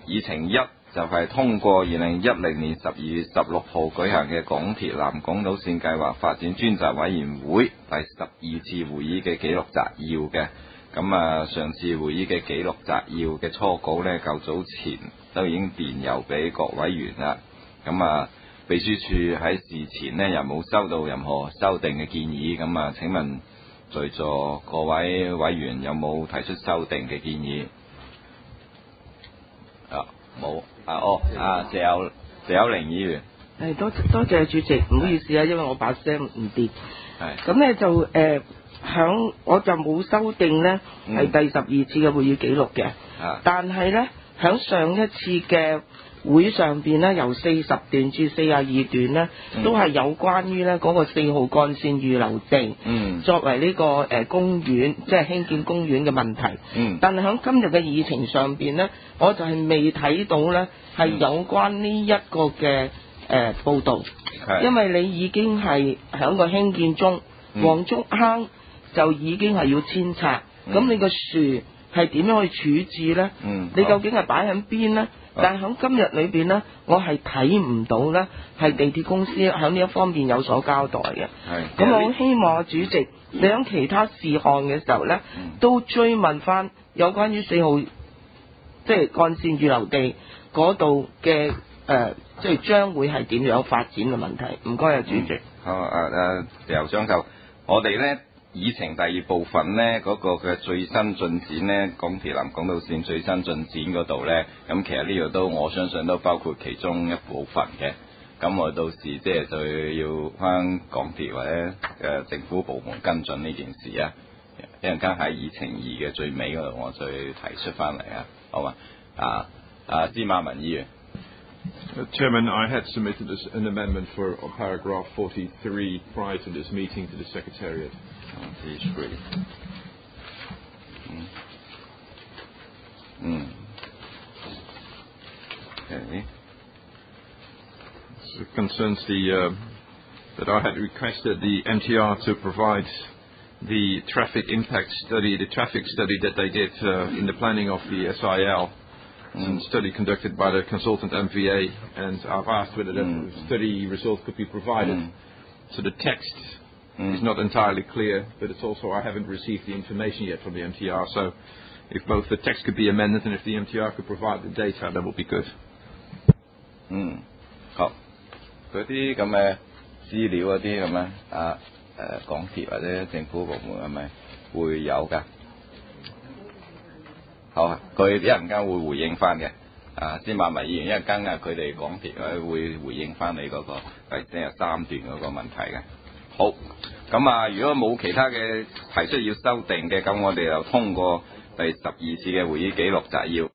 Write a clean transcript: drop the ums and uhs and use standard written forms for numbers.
議程一就係通過2010年12月16號舉行嘅港鐵南港島線計劃發展專責委員會第12次會議嘅記錄摘要嘅。咁啊，上次會議嘅記錄摘要嘅初稿呢，較早前都已經電郵俾各委員啦。咁啊，秘書處喺事前呢又冇收到任何修訂嘅建議。咁啊，請問在座各位委員有冇提出修訂嘅建議？冇。謝友玲議員。 多謝主席，唔好意思啊，因為我把聲唔掂。咁咧就我就冇修訂呢係第12次嘅會議記錄嘅。但係呢，響上一次嘅會上邊呢，由40段至42段呢，都係有關於呢嗰個4號幹線預留地，作為呢個公園，即係興建公園嘅問題。但係響今日嘅議程上邊呢，我就係未睇到呢係有關呢一個嘅報導，因為你已經係響個興建中，黃竹坑就已經係要遷拆，咁你個樹係點樣去處置呢？你究竟係擺喺邊呢？但係喺今日裏邊呢，我係睇唔到呢係地鐵公司喺呢一方面有所交代嘅。咁我好希望主席你喺其他事項嘅時候呢，都追問翻有關於4號即係幹線預留地嗰度嘅即係將會係點樣發展嘅問題。唔該啊，主席。 好，由張就我哋呢議程第2部分呢嗰個嘅最新進展呢，港鐵南港島線最新進展嗰度呢，咁其實呢度都我相信都包括其中一部分嘅。咁我到時即係就要翻港鐵或者政府部門跟進呢件事啊。一陣間喺議程2嘅最尾嗰度，我再提出翻嚟啊，好嘛？司馬文議員。 Chairman, I had submitted an amendment for paragraph 43 prior to this meeting to the Secretariat. 43. Okay. It concerns that I had requested the MTR to provide the traffic impact study, the traffic study that they did in the planning of the SIL. Study conducted by the consultant MVA, and I've asked whether that study result could be provided. So the text is not entirely clear, but it's also I haven't received the information yet from the MTR. So if both the text could be amended and if the MTR could provide the data, that would be good. 好，嗰啲咁嘅資料嗰啲咁樣港鐵或者政府部門係咪會有㗎？好，佢一陣間會回應翻嘅。司馬文議員一陣間佢哋港鐵會回應翻你嗰個第43段嗰個問題嘅。好，咁如果冇其他嘅提出要修訂嘅，咁我哋就通過第12次嘅會議記錄摘要。